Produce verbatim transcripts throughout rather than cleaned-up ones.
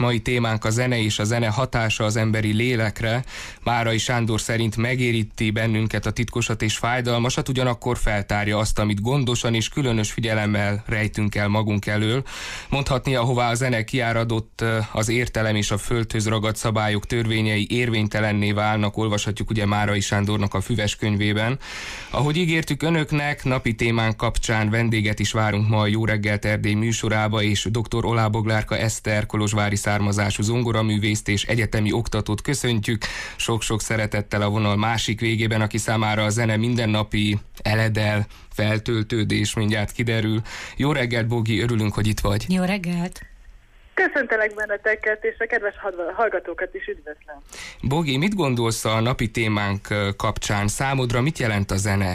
Mai témánk a zene és a zene hatása az emberi lélekre. Márai Sándor szerint megéríti bennünket a titkosat és fájdalmasat, ugyanakkor feltárja azt, amit gondosan és különös figyelemmel rejtünk el magunk elől. Mondhatni, ahová a zene kiáradott, az értelem és a földhöz ragadt szabályok törvényei érvénytelenné válnak, olvashatjuk ugye Márai Sándornak a Füves könyvében. Ahogy ígértük önöknek, napi témánk kapcsán vendéget is várunk ma a Jó reggelt Erdély műsorába, és dr. Olá Boglárka Eszter, kolozsvári származású zongoraművészt és egyetemi oktatót köszöntjük. Sok-sok szeretettel a vonal másik végében, aki számára a zene mindennapi eledel, feltöltődés, mindjárt kiderül. Jó reggelt, Bogi, örülünk, hogy itt vagy. Jó reggelt! Köszöntelek benneteket, és a kedves hallgatókat is üdvözlöm. Bogi, mit gondolsz a napi témánk kapcsán? Számodra mit jelent a zene?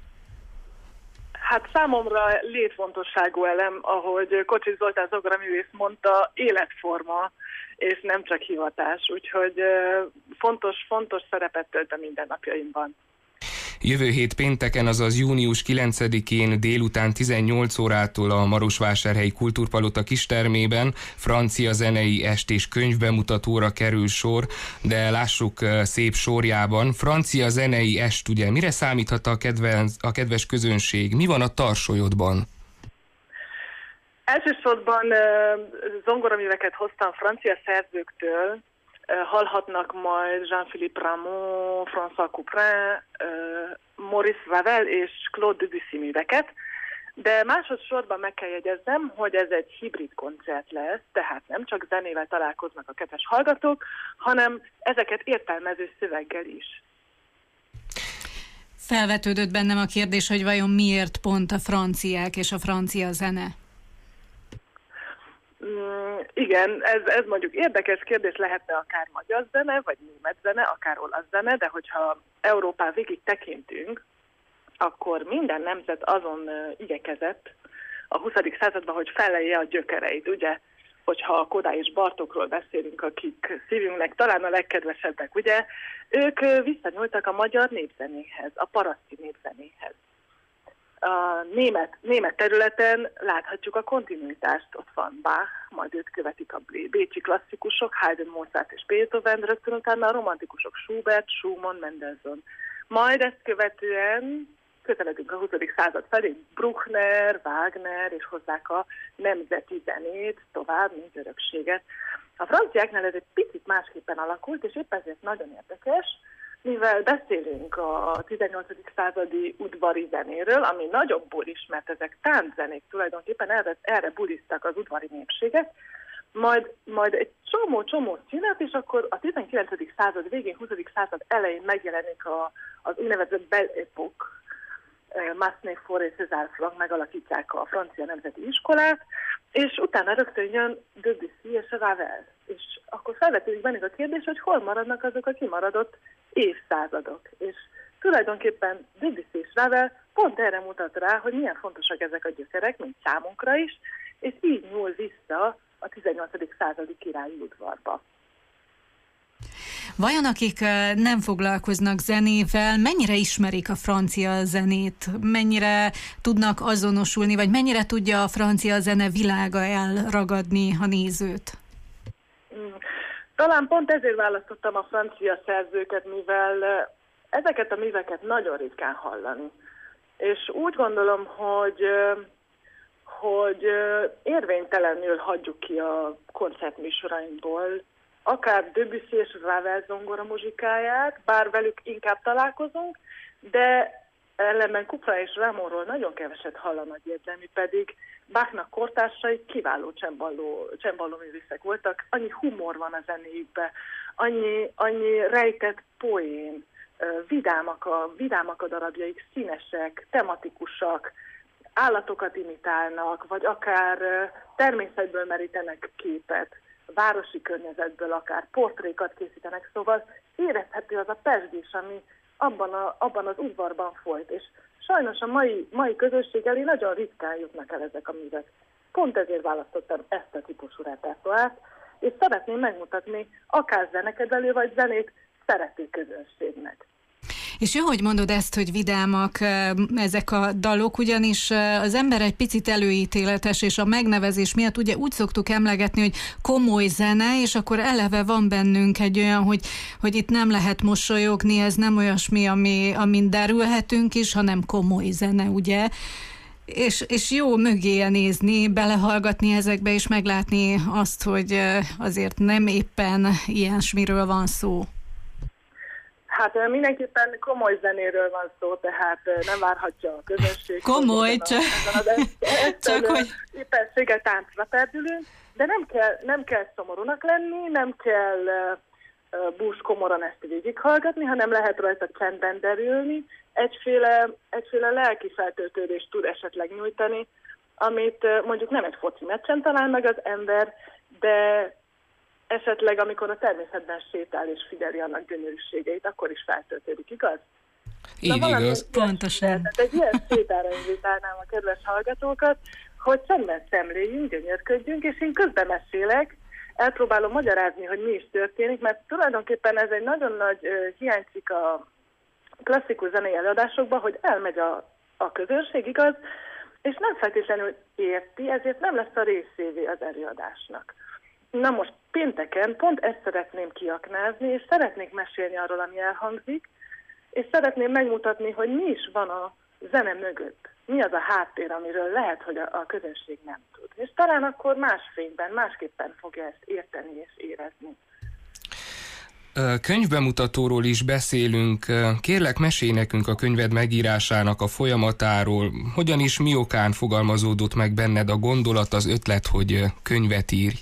Hát számomra létfontosságú elem, ahogy Kocsis Zoltán zongoraművész mondta, életforma, és nem csak hivatás. Úgyhogy fontos, fontos szerepet tölt a mindennapjaimban. Jövő hét pénteken, azaz június kilencedikén délután tizennyolc órától a Marosvásárhelyi Kultúrpalota kistermében francia zenei est és könyvbemutatóra kerül sor, de lássuk szép sorjában. Francia zenei est, ugye, mire számíthat a, kedvenc, a kedves közönség? Mi van a tarsolyodban? Elsősorban uh, zongoraműveket hoztam francia szerzőktől. Hallhatnak majd Jean-Philippe Rameau, François Couperin, Maurice Ravel és Claude Debussy műveket, de másodszorban meg kell jegyeznem, hogy ez egy hibrid koncert lesz, tehát nem csak zenével találkoznak a kedves hallgatók, hanem ezeket értelmező szöveggel is. Felvetődött bennem a kérdés, hogy vajon miért pont a franciák és a francia zene? Mm, igen, ez, ez mondjuk érdekes kérdés, lehetne akár magyar zene, vagy német zene, akár olasz zene, de hogyha Európán végig tekintünk, akkor minden nemzet azon uh, igyekezett a huszadik században, hogy felelje a gyökereit. Ugye, hogyha a Kodály és Bartókról beszélünk, akik szívünknek talán a legkedvesebbek, ugye, ők uh, visszanyúltak a magyar népzenéhez, a paraszti népzenéhez. A német, német területen láthatjuk a kontinuitást, ott van Bach, majd őt követik a bécsi klasszikusok, Haydn, Mozart és Beethoven, rögtön utána a romantikusok Schubert, Schumann, Mendelssohn. Majd ezt követően közeledünk a huszadik század felé, Bruckner, Wagner, és hozzák a nemzeti zenét tovább, mint örökséget. A franciáknál ez egy picit másképpen alakult, és épp ezért nagyon érdekes, mivel beszélünk a tizennyolcadik századi udvari zenéről, ami nagyon bulis, mert ezek tánczenék tulajdonképpen erre, erre buliztak az udvari népséget, majd, majd egy csomó-csomó szünet, és akkor a tizenkilencedik század végén, huszadik század elején megjelenik a, az úgynevezett Belle Époque, Massenet, Fauré és César Franck megalakítják a francia nemzeti iskolát, és utána rögtön jön Debussy és Ravel. És akkor felvetődik bennük a kérdés, hogy hol maradnak azok a kimaradott évszázadok. És tulajdonképpen Debussy és Ravel pont erre mutat rá, hogy milyen fontosak ezek a gyökerek, mint számunkra is, és így nyúl vissza a tizennyolcadik századi királyi udvarba. Vajon akik nem foglalkoznak zenével, mennyire ismerik a francia zenét? Mennyire tudnak azonosulni, vagy mennyire tudja a francia zene világa elragadni a nézőt? Talán pont ezért választottam a francia szerzőket, mivel ezeket a műveket nagyon ritkán hallani. És úgy gondolom, hogy, hogy érvénytelenül hagyjuk ki a koncertműsorainkból akár Debussy és Ravel zongora muzsikáját, bár velük inkább találkozunk, de ellenben Couperin és Rameauról nagyon keveset hallanak érzelmi, pedig Bachnak kortársai kiváló csembaló, csembaló művészek voltak, annyi humor van a zenéjükben, annyi, annyi rejtett poén, vidámak a, vidámak a darabjaik, színesek, tematikusak, állatokat imitálnak, vagy akár természetből merítenek képet, városi környezetből akár portrékat készítenek, szóval érezhető az a pezsgés, ami abban, a, abban az udvarban folyt, és sajnos a mai, mai közösség elé nagyon ritkán jutnak el ezek a művek. Pont ezért választottam ezt a típusú repertoárt, és szeretném megmutatni akár zenekezelő vagy zenét szerető közönségnek. És jó, hogy mondod ezt, hogy vidámak ezek a dalok, ugyanis az ember egy picit előítéletes, és a megnevezés miatt ugye úgy szoktuk emlegetni, hogy komoly zene, és akkor eleve van bennünk egy olyan, hogy, hogy itt nem lehet mosolyogni, ez nem olyasmi, ami, amin derülhetünk is, hanem komoly zene, ugye? És, és jó mögéje nézni, belehallgatni ezekbe, és meglátni azt, hogy azért nem éppen ilyesmiről van szó. Hát mindenképpen komoly zenéről van szó, tehát nem várhatja a közönség. Komoly, csak, csak hogy... Éppenséggel táncra perdülünk, de nem kell, nem kell szomorúnak lenni, nem kell uh, búskomoran ezt végighallgatni, hanem lehet rajta csendben derülni. Egyféle, egyféle lelki feltöltődést tud esetleg nyújtani, amit uh, mondjuk nem egy foci meccsen talál meg az ember, de esetleg, amikor a természetben sétál és figyeli annak gyönyörűségeit, akkor is feltöltődik, igaz? Így Na, igaz. Pontosan. Tehát egy ilyen sétára invitálnám a kedves hallgatókat, hogy szemben szemléljünk, gyönyörködjünk, és én közben mesélek, elpróbálom magyarázni, hogy mi is történik, mert tulajdonképpen ez egy nagyon nagy uh, hiányzik a klasszikus zenei előadásokban, hogy elmegy a, a közönség, igaz, és nem feltétlenül érti, ezért nem lesz a részévé az előadásnak. Na most pénteken pont ezt szeretném kiaknázni, és szeretnék mesélni arról, ami elhangzik, és szeretném megmutatni, hogy mi is van a zene mögött. Mi az a háttér, amiről lehet, hogy a, a közönség nem tud. És talán akkor más fényben, másképpen fogja ezt érteni és érezni. Könyvbemutatóról is beszélünk. Kérlek, mesélj nekünk a könyved megírásának a folyamatáról. Hogyan is, mi okán fogalmazódott meg benned a gondolat, az ötlet, hogy könyvet írj?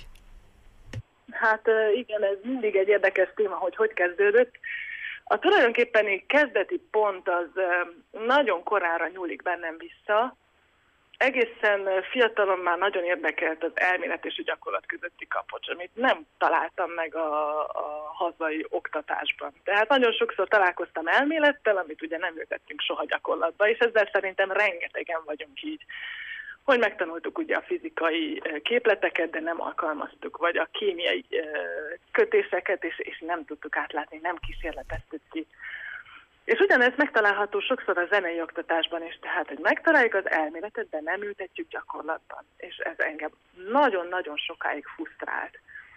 Hát igen, ez mindig egy érdekes téma, hogy hogy kezdődött. A tulajdonképpeni kezdeti pont az nagyon korára nyúlik bennem vissza. Egészen fiatalon már nagyon érdekelt az elmélet és a gyakorlat közötti kapocs, amit nem találtam meg a, a hazai oktatásban. Tehát nagyon sokszor találkoztam elmélettel, amit ugye nem ültettünk soha gyakorlatba, és ezzel szerintem rengetegen vagyunk így. Hogy megtanultuk ugye a fizikai képleteket, de nem alkalmaztuk, vagy a kémiai kötéseket, és, és nem tudtuk átlátni, nem kísérleteztük ki. És ugyanez megtalálható sokszor a zenei oktatásban is, tehát, hogy megtaláljuk az elméletet, de nem ültetjük gyakorlatban. És ez engem nagyon-nagyon sokáig frusztrált.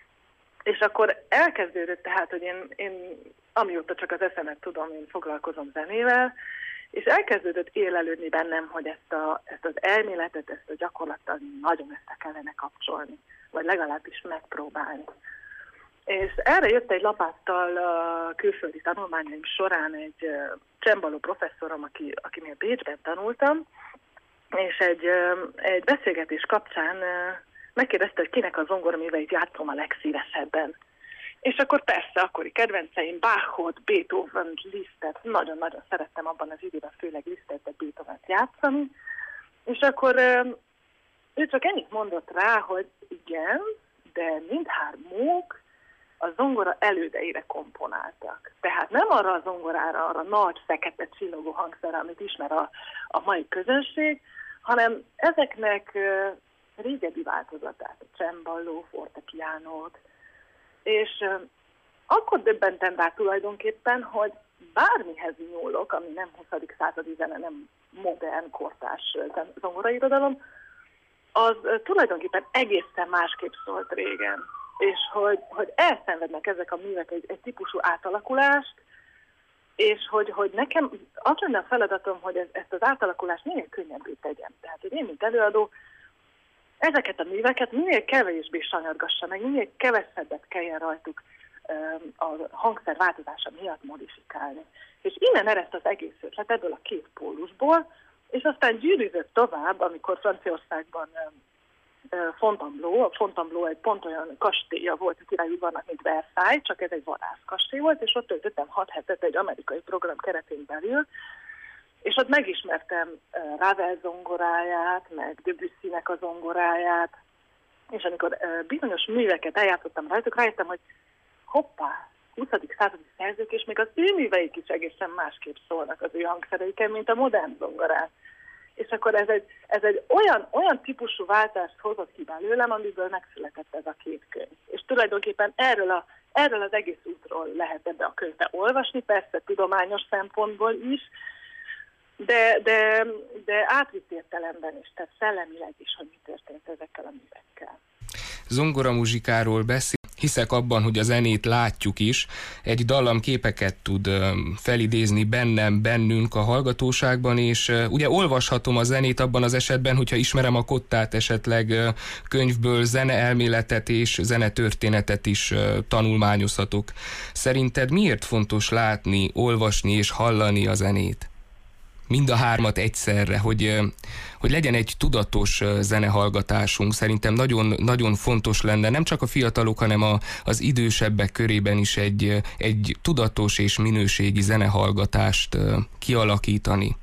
És akkor elkezdődött tehát, hogy én, én amióta csak az eszemet tudom, én foglalkozom zenével, és elkezdődött élelődni bennem, hogy ezt, a, ezt az elméletet, ezt a gyakorlattal nagyon össze kellene kapcsolni, vagy legalábbis megpróbálni. És erre jött egy lapáttal a külföldi tanulmányaim során egy csembaló professzorom, aki, akinél Bécsben tanultam, és egy, egy beszélgetés kapcsán megkérdezte, hogy kinek a zongoraműveit játszom a legszívesebben. És akkor persze, akkori kedvenceim, Bachot, Beethovent, Lisztet, nagyon-nagyon szerettem abban az időben, főleg Lisztet, de Beethovent játszani. És akkor ő csak ennyit mondott rá, hogy igen, de mindhármuk a zongora elődeire komponáltak. Tehát nem arra a zongorára, arra nagy, fekete, csillogó hangszerre, amit ismer a, a mai közönség, hanem ezeknek uh, régebbi változatát, a cemballó, fortepiánót. És uh, akkor döbbentem rá tulajdonképpen, hogy bármihez nyúlok, ami nem huszadik századi zene, nem modern, kortárs zongorairodalom, az uh, tulajdonképpen egészen másképp szólt régen. És hogy, hogy elszenvednek ezek a művek egy, egy típusú átalakulást, és hogy, hogy nekem az lenne a feladatom, hogy ez, ezt az átalakulást minél könnyebbé tegyem. Tehát, hogy én, mint előadó, ezeket a műveket minél kevésbé sanyargassa meg, minél kevesebbet kelljen rajtuk a hangszer változása miatt modifikálni. És innen ereszt az egész ötlet ebből a két pólusból, és aztán gyűrűzött tovább, amikor Franciaországban Fontainebleau, a Fontainebleau egy pont olyan kastélya volt a királyudvarnak, mint Versailles, csak ez egy vadászkastély volt, és ott töltöttem hat hetet egy amerikai program keretén belül, és ott megismertem Ravel zongoráját, meg Debussynek a zongoráját, és amikor bizonyos műveket eljátszottam rajtuk, rájöttem, hogy hoppá, huszadik századi szerzők, és még az ő műveik is egészen másképp szólnak az ő hangszereiken, mint a modern zongorán. És akkor ez egy, ez egy olyan, olyan típusú váltást hozott ki belőlem, amiből megszületett ez a két könyv. És tulajdonképpen erről a, Erről az egész útról lehet ebbe a könyvbe olvasni, persze tudományos szempontból is, de, de, de átvitt értelemben is, tehát szellemileg is, hogy mi történt ezekkel a művekkel. Zongoramuzsikáról beszél. Hiszek abban, hogy a zenét látjuk is. Egy dallam képeket tud felidézni bennem, bennünk a hallgatóságban, és ugye olvashatom a zenét abban az esetben, hogyha ismerem a kottát, esetleg könyvből zeneelméletet és zenetörténetet is tanulmányozhatok. Szerinted miért fontos látni, olvasni és hallani a zenét? Mind a hármat egyszerre, hogy, hogy legyen egy tudatos zenehallgatásunk. Szerintem nagyon, nagyon fontos lenne, nem csak a fiatalok, hanem a, az idősebbek körében is egy, egy tudatos és minőségi zenehallgatást kialakítani.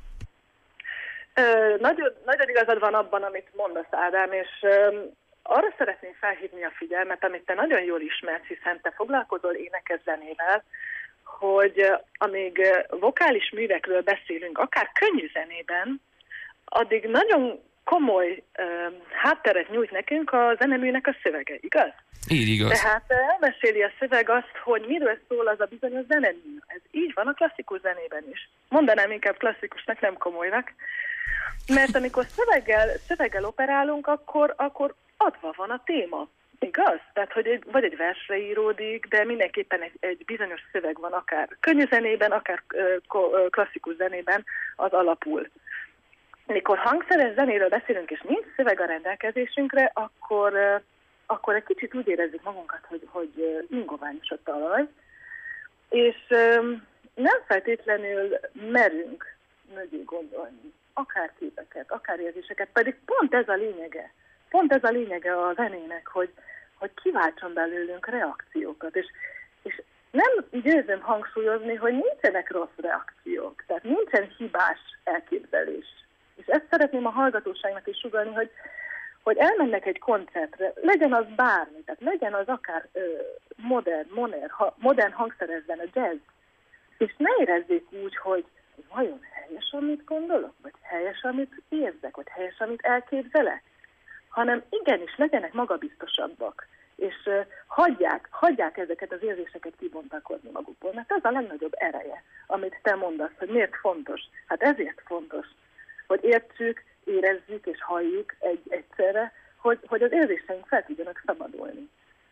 Ö, nagyon, nagyon igazad van abban, amit mondasz, Ádám, és ö, arra szeretném felhívni a figyelmet, amit te nagyon jól ismersz, hiszen te foglalkozol énekes zenével, hogy amíg vokális művekről beszélünk, akár könnyű zenében, addig nagyon komoly uh, hátteret nyújt nekünk a zeneműnek a szövege, igaz? Így igaz. Tehát elmeséli a szöveg azt, hogy miről szól az a bizonyos zenemű. Ez így van a klasszikus zenében is. Mondanám inkább klasszikusnak, nem komolynak. Mert amikor szöveggel, szöveggel operálunk, akkor, akkor adva van a téma. Igaz? Tehát, hogy egy, vagy egy versre íródik, de mindenképpen egy, egy bizonyos szöveg van, akár könnyű zenében, akár uh, klasszikus zenében az alapul. Mikor hangszeres zenéről beszélünk, és nincs szöveg a rendelkezésünkre, akkor, uh, akkor egy kicsit úgy érezzük magunkat, hogy, hogy uh, ingoványos a talaj, és um, nem feltétlenül merünk mögé gondolni, akár képeket, akár érzéseket, pedig pont ez a lényege. Pont ez a lényege a zenének, hogy, hogy kiváltson belőlünk reakciókat. És, és nem győzöm hangsúlyozni, hogy nincsenek rossz reakciók, tehát nincsen hibás elképzelés. És ezt szeretném a hallgatóságnak is sugallni, hogy, hogy elmennek egy koncertre, legyen az bármi, tehát legyen az akár ö, modern, modern, ha, modern hangszerezzen a jazz, és ne érezzék úgy, hogy vajon helyes, amit gondolok, vagy helyes, amit érzek, vagy helyes, amit elképzelek, hanem igenis legyenek magabiztosabbak, és uh, hagyják, hagyják ezeket az érzéseket kibontakozni magukból, mert ez a legnagyobb ereje, amit te mondasz, hogy miért fontos. Hát ezért fontos, hogy értsük, érezzük és halljuk egy, egyszerre, hogy, hogy az érzéseink fel tudjanak szabadulni.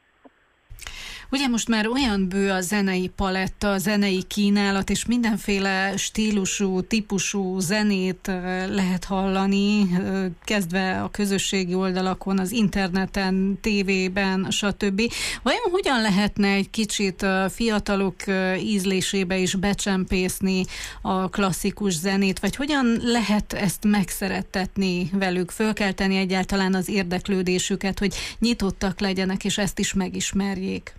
Ugye most már olyan bő a zenei paletta, a zenei kínálat, és mindenféle stílusú, típusú zenét lehet hallani, kezdve a közösségi oldalakon, az interneten, tévében, stb. Vajon hogyan lehetne egy kicsit fiatalok ízlésébe is becsempészni a klasszikus zenét, vagy hogyan lehet ezt megszerettetni velük, fölkelteni egyáltalán az érdeklődésüket, hogy nyitottak legyenek, és ezt is megismerjék?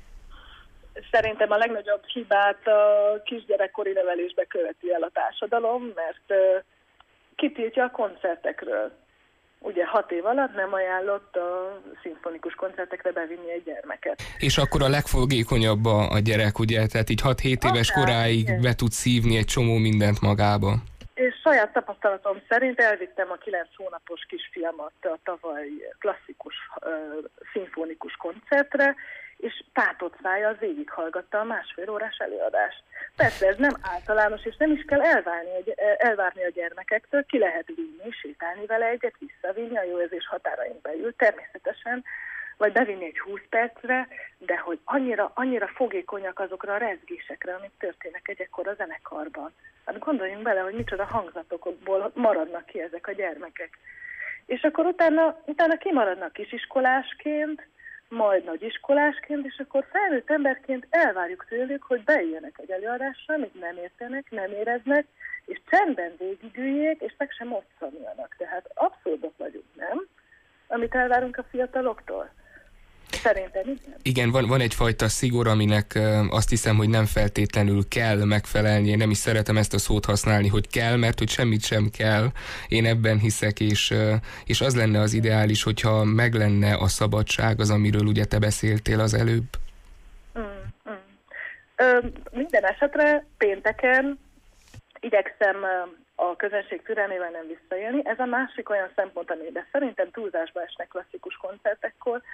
Szerintem a legnagyobb hibát a kisgyerekkori nevelésbe követi el a társadalom, mert uh, kitiltja a koncertekről. Ugye hat év alatt nem ajánlott a szimfonikus koncertekre bevinni egy gyermeket. És akkor a legfogékonyabb a, a gyerek, ugye? Tehát így hat-hét éves akár, koráig igen, be tud szívni egy csomó mindent magába. És saját tapasztalatom szerint elvittem a kilenc hónapos kisfiamat a tavaly klasszikus uh, szimfonikus koncertre, és tátott szájjal végighallgatta a másfél órás előadást. Persze ez nem általános, és nem is kell elvárni, elvárni a gyermekektől, ki lehet vinni, sétálni vele egyet, visszavinni a jó érzés határain belül, természetesen, vagy bevinni egy húsz percre, de hogy annyira, annyira fogékonyak azokra a rezgésekre, amik történnek egy ekkora zenekarban. Hát gondoljunk bele, hogy micsoda hangzatokból maradnak ki ezek a gyermekek. És akkor utána, utána kimaradnak kisiskolásként, majd nagyiskolásként, és akkor felnőtt emberként elvárjuk tőlük, hogy beüljenek egy előadásra, amit nem értenek, nem éreznek, és csendben végigüljék, és meg sem moccanjanak. Tehát abszurdok vagyunk, nem? Amit elvárunk a fiataloktól. Szerintem igen. Igen, van, van egyfajta szigor, aminek azt hiszem, hogy nem feltétlenül kell megfelelni. Én nem is szeretem ezt a szót használni, hogy kell, mert hogy semmit sem kell. Én ebben hiszek, és, és az lenne az ideális, hogyha meg lenne a szabadság, az, amiről ugye te beszéltél az előbb. Mm, mm. Ö, minden esetre pénteken igyekszem a közönség türelmével nem visszaélni. Ez a másik olyan szempont, amiben szerintem túlzásba esnek klasszikus koncertekkor,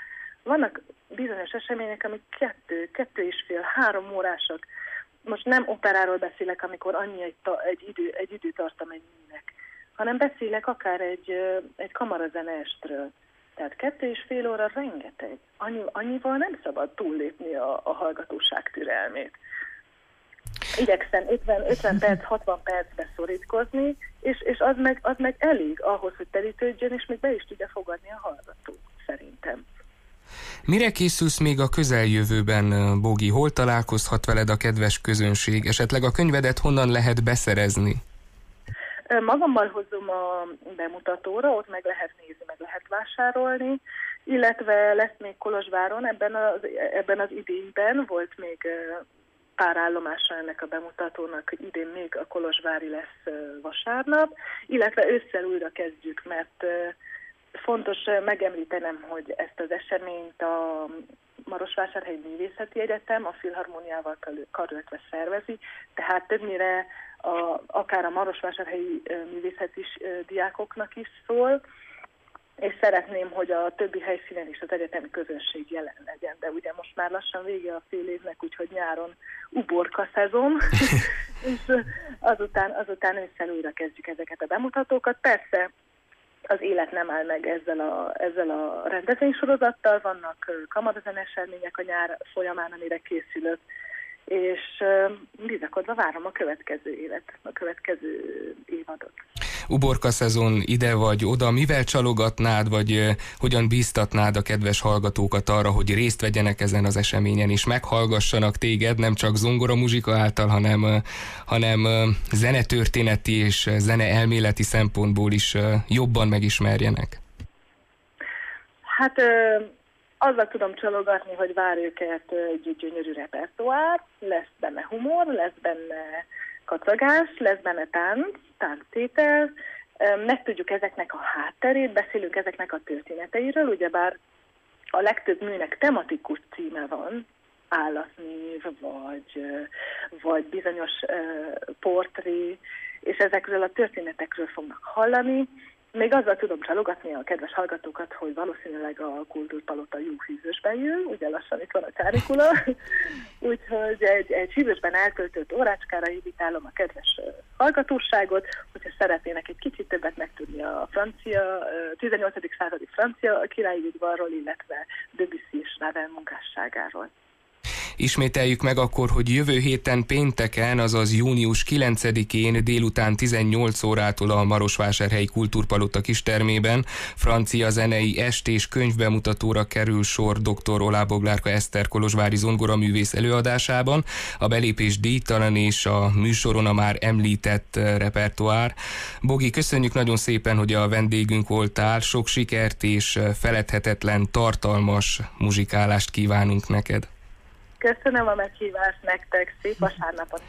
vannak bizonyos események, amik kettő, kettő és fél, három órásak. Most nem operáról beszélek, amikor annyi egy, ta, egy, idő, egy időtartam egy műnek, hanem beszélek akár egy, egy kamarazeneestről. Tehát kettő és fél óra rengeteg. Annyi, annyival nem szabad túllépni a, a hallgatóság türelmét. Igyekszem ötven perc, hatvan percbe szorítkozni, és, és az, meg, az meg elég ahhoz, hogy telítődjön, és még be is tudja fogadni a hallgató, szerintem. Mire készülsz még a közeljövőben, Bogi? Hol találkozhat veled a kedves közönség? Esetleg a könyvedet honnan lehet beszerezni? Magammal hozom a bemutatóra, ott meg lehet nézni, meg lehet vásárolni, illetve lesz még Kolozsváron, ebben az, ebben az idényben volt még pár állomása ennek a bemutatónak, hogy idén még a kolozsvári lesz vasárnap, illetve ősszel újra kezdjük, mert fontos megemlítenem, hogy ezt az eseményt a Marosvásárhelyi Művészeti Egyetem a Filharmóniával karöltve szervezi, tehát többnyire a, akár a marosvásárhelyi művészeti diákoknak is szól, és szeretném, hogy a többi helyszínen is az egyetemi közönség jelen legyen, de ugye most már lassan vége a fél évnek, úgyhogy nyáron uborka szezon, és azután, azután ősszel újra kezdjük ezeket a bemutatókat. Persze az élet nem áll meg ezzel a, ezzel a rendezvénysorozattal, vannak kamarazenes események a nyár folyamán, amire készülök, és bizakodva várom a következő évet, a következő évadot. Uborka szezon, ide vagy oda, mivel csalogatnád, vagy hogyan bíztatnád a kedves hallgatókat arra, hogy részt vegyenek ezen az eseményen, és meghallgassanak téged, nem csak zongora muzsika által, hanem, hanem zenetörténeti és zeneelméleti szempontból is jobban megismerjenek? Hát azzal tudom csalogatni, hogy vár őket egy gyönyörű repertoár, lesz benne humor, lesz benne kacagás, lesz benne tánc, tánctétel, megtudjuk ezeknek a hátterét, beszélünk ezeknek a történeteiről, ugyebár a legtöbb műnek tematikus címe van, állatnév, vagy, vagy bizonyos portré, és ezekről a történetekről fognak hallani. Még azzal tudom csalogatni a kedves hallgatókat, hogy valószínűleg a Kultúrpalota jó hűvösben jön, ugye lassan itt van a kánikula, úgyhogy egy, egy hűvösben eltöltött órácskára invitálom a kedves hallgatóságot, hogyha szeretnének egy kicsit többet megtudni a francia, tizennyolcadik századi francia királyi udvarról, illetve Debussy és Ravel munkásságáról. Ismételjük meg akkor, hogy jövő héten pénteken, azaz június kilencedikén délután tizennyolc órától a Marosvásárhelyi Kultúrpalota kistermében francia zenei est- és könyvbemutatóra kerül sor dr. Olá Boglárka Eszter kolozsvári zongoraművész előadásában. A belépés díjtalan és a műsoron a már említett repertoár. Bogi, köszönjük nagyon szépen, hogy a vendégünk voltál. Sok sikert és feledhetetlen, tartalmas muzsikálást kívánunk neked. Köszönöm a meghívást nektek, szép vasárnapot!